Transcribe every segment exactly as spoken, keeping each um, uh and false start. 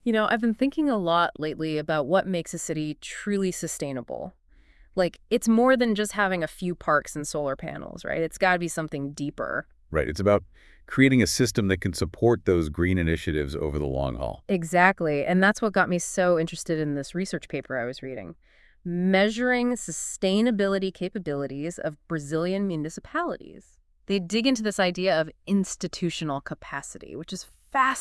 You know, I've been thinking a lot lately about what makes a city truly sustainable. Like, it's more than just having a few parks and solar panels, right? It's got to be something deeper. Right. It's about creating a system that can support those green initiatives over the long haul. Exactly. And that's what got me so interested in this research paper I was reading. Measuring sustainability capabilities of Brazilian municipalities. They dig into this idea of institutional capacity, which is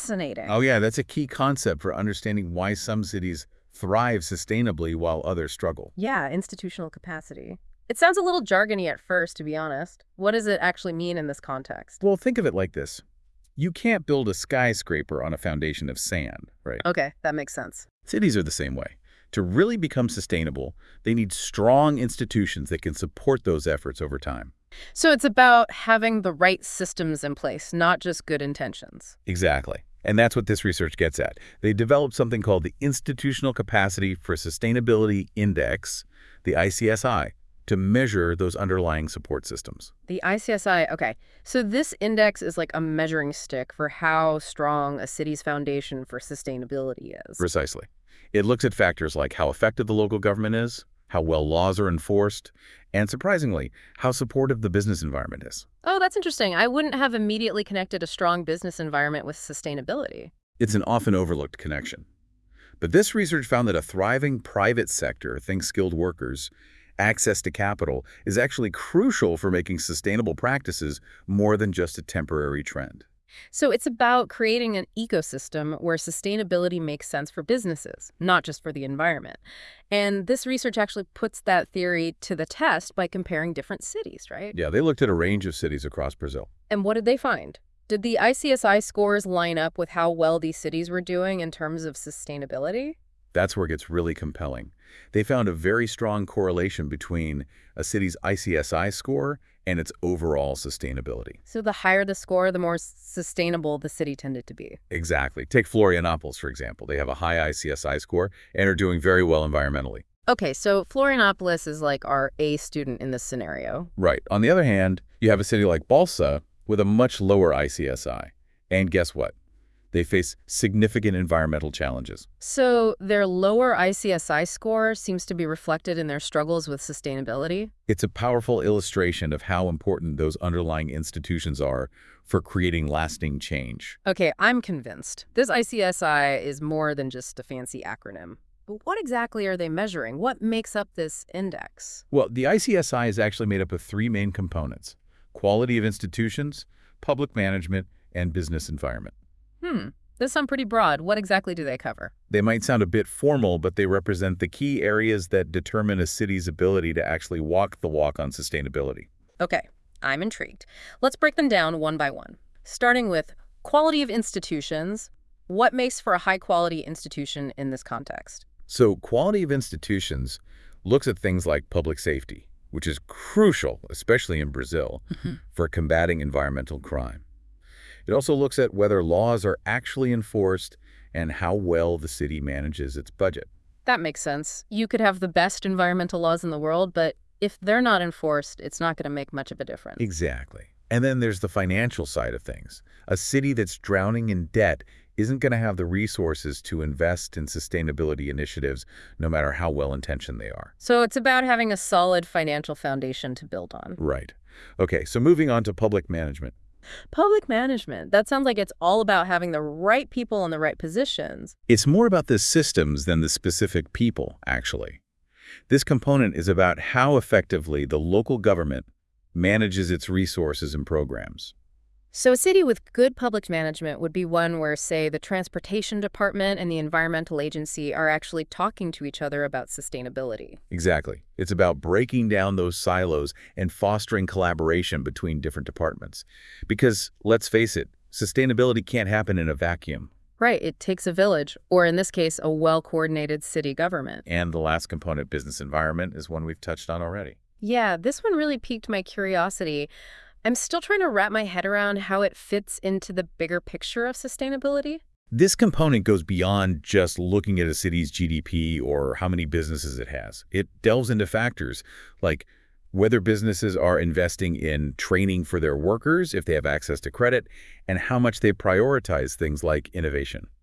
Oh, fascinating. yeah, that's a key concept for understanding why some cities thrive sustainably while others struggle. Yeah, institutional capacity. It sounds a little jargony at first, to be honest. What does it actually mean in this context? Well, think of it like this. You can't build a skyscraper on a foundation of sand, right? Okay, that makes sense. Cities are the same way. To really become sustainable, they need strong institutions that can support those efforts over time. So it's about having the right systems in place, not just good intentions. Exactly. And that's what this research gets at. They developed something called the Institutional Capacity for Sustainability Index, the I C S I, to measure those underlying support systems. The I C S I, okay. So this index is like a measuring stick for how strong a city's foundation for sustainability is. Precisely. It looks at factors like how effective the local government is, how well laws are enforced, and surprisingly, how supportive the business environment is. Oh, that's interesting. I wouldn't have immediately connected a strong business environment with sustainability. It's an often overlooked connection. But this research found that a thriving private sector, think skilled workers, access to capital, is actually crucial for making sustainable practices more than just a temporary trend. So it's about creating an ecosystem where sustainability makes sense for businesses, not just for the environment. And this research actually puts that theory to the test by comparing different cities, right? Yeah, they looked at a range of cities across Brazil. And what did they find? Did the I C S I scores line up with how well these cities were doing in terms of sustainability? That's where it gets really compelling. They found a very strong correlation between a city's I C S I score and its overall sustainability. So the higher the score, the more s- sustainable the city tended to be. Exactly. Take Florianopolis, for example. They have a high I C S I score and are doing very well environmentally. Okay, so Florianopolis is like our A student in this scenario. Right. On the other hand, you have a city like Balsa with a much lower I C S I. And guess what? They face significant environmental challenges. So their lower I C S I score seems to be reflected in their struggles with sustainability. It's a powerful illustration of how important those underlying institutions are for creating lasting change. Okay, I'm convinced. This I C S I is more than just a fancy acronym. But what exactly are they measuring? What makes up this index? Well, the I C S I is actually made up of three main components: quality of institutions, public management, and business environment. Hmm, this sounds pretty broad. What exactly do they cover? They might sound a bit formal, but they represent the key areas that determine a city's ability to actually walk the walk on sustainability. Okay, I'm intrigued. Let's break them down one by one. Starting with quality of institutions. What makes for a high-quality institution in this context? So quality of institutions looks at things like public safety, which is crucial, especially in Brazil, Mhm. for combating environmental crime. It also looks at whether laws are actually enforced and how well the city manages its budget. That makes sense. You could have the best environmental laws in the world, but if they're not enforced, it's not going to make much of a difference. Exactly. And then there's the financial side of things. A city that's drowning in debt isn't going to have the resources to invest in sustainability initiatives, no matter how well-intentioned they are. So it's about having a solid financial foundation to build on. Right. Okay, so moving on to public management. Public management. That sounds like it's all about having the right people in the right positions. It's more about the systems than the specific people, actually. This component is about how effectively the local government manages its resources and programs. So a city with good public management would be one where, say, the transportation department and the environmental agency are actually talking to each other about sustainability. Exactly. It's about breaking down those silos and fostering collaboration between different departments. Because, let's face it, sustainability can't happen in a vacuum. Right, it takes a village, or in this case, a well-coordinated city government. And the last component, business environment, is one we've touched on already. Yeah, this one really piqued my curiosity. I'm still trying to wrap my head around how it fits into the bigger picture of sustainability. This component goes beyond just looking at a city's G D P or how many businesses it has. It delves into factors like whether businesses are investing in training for their workers if they have access to credit, and how much they prioritize things like innovation.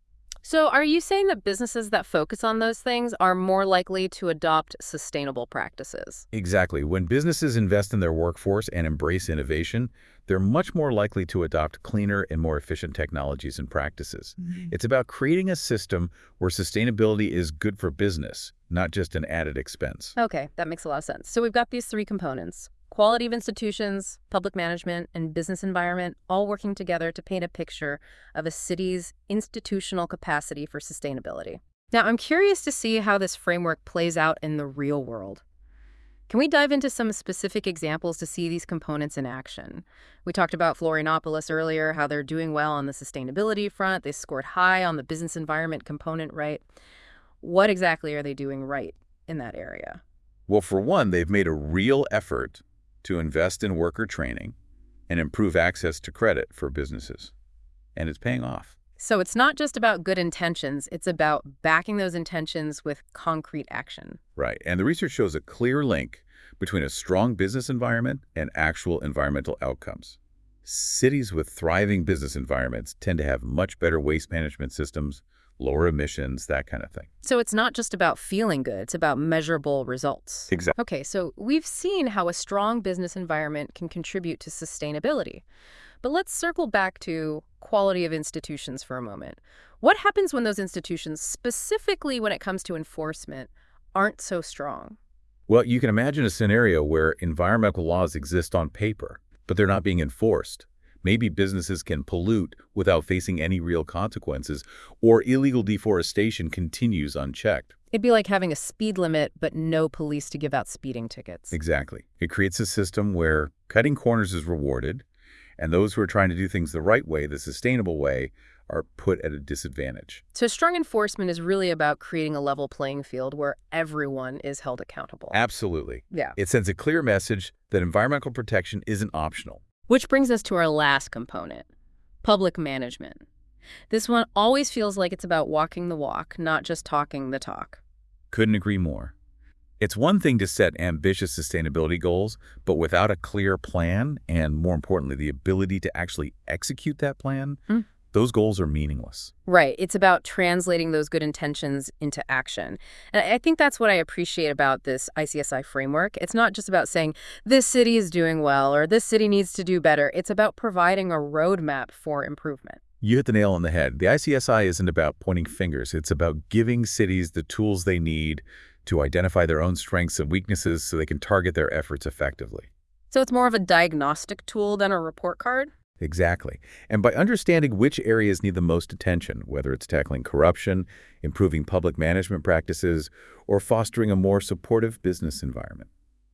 So are you saying that businesses that focus on those things are more likely to adopt sustainable practices? Exactly. When businesses invest in their workforce and embrace innovation, they're much more likely to adopt cleaner and more efficient technologies and practices. Mhm. It's about creating a system where sustainability is good for business, not just an added expense. Okay, that makes a lot of sense. So we've got these three components: quality of institutions, public management, and business environment, all working together to paint a picture of a city's institutional capacity for sustainability. Now, I'm curious to see how this framework plays out in the real world. Can we dive into some specific examples to see these components in action? We talked about Florianopolis earlier, how they're doing well on the sustainability front. They scored high on the business environment component, right? What exactly are they doing right in that area? Well, for one, they've made a real effort to invest in worker training and improve access to credit for businesses. And it's paying off. So it's not just about good intentions, it's about backing those intentions with concrete action. Right. And the research shows a clear link between a strong business environment and actual environmental outcomes. Cities with thriving business environments tend to have much better waste management systems, lower emissions, that kind of thing. So it's not just about feeling good, it's about measurable results. Exactly. Okay, so we've seen how a strong business environment can contribute to sustainability. But let's circle back to quality of institutions for a moment. What happens when those institutions, specifically when it comes to enforcement, aren't so strong? Well, you can imagine a scenario where environmental laws exist on paper, but they're not being enforced. Maybe businesses can pollute without facing any real consequences, or illegal deforestation continues unchecked. It'd be like having a speed limit, but no police to give out speeding tickets. Exactly. It creates a system where cutting corners is rewarded, and those who are trying to do things the right way, the sustainable way, are put at a disadvantage. So strong enforcement is really about creating a level playing field where everyone is held accountable. Absolutely. Yeah. It sends a clear message that environmental protection isn't optional. Which brings us to our last component, public management. This one always feels like it's about walking the walk, not just talking the talk. Couldn't agree more. It's one thing to set ambitious sustainability goals, but without a clear plan and, more importantly, the ability to actually execute that plan, Hmm. those goals are meaningless. Right. It's about translating those good intentions into action. And I I think that's what I appreciate about this I C S I framework. It's not just about saying this city is doing well or this city needs to do better. It's about providing a roadmap for improvement. You hit the nail on the head. The I C S I isn't about pointing fingers. It's about giving cities the tools they need to identify their own strengths and weaknesses so they can target their efforts effectively. So it's more of a diagnostic tool than a report card? Exactly. And by understanding which areas need the most attention, whether it's tackling corruption, improving public management practices, or fostering a more supportive business environment,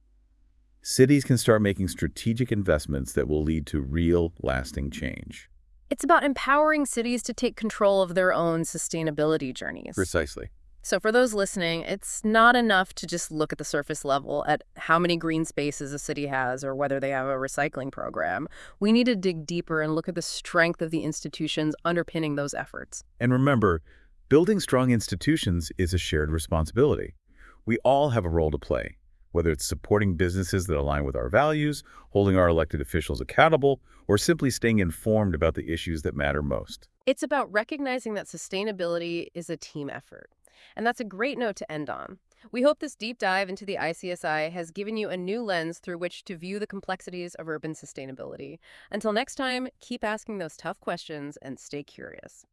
cities can start making strategic investments that will lead to real, lasting change. It's about empowering cities to take control of their own sustainability journeys. Precisely. So for those listening, it's not enough to just look at the surface level at how many green spaces a city has or whether they have a recycling program. We need to dig deeper and look at the strength of the institutions underpinning those efforts. And remember, building strong institutions is a shared responsibility. We all have a role to play, whether it's supporting businesses that align with our values, holding our elected officials accountable, or simply staying informed about the issues that matter most. It's about recognizing that sustainability is a team effort. And that's a great note to end on. We hope this deep dive into the I C S I has given you a new lens through which to view the complexities of urban sustainability. Until next time, keep asking those tough questions and stay curious.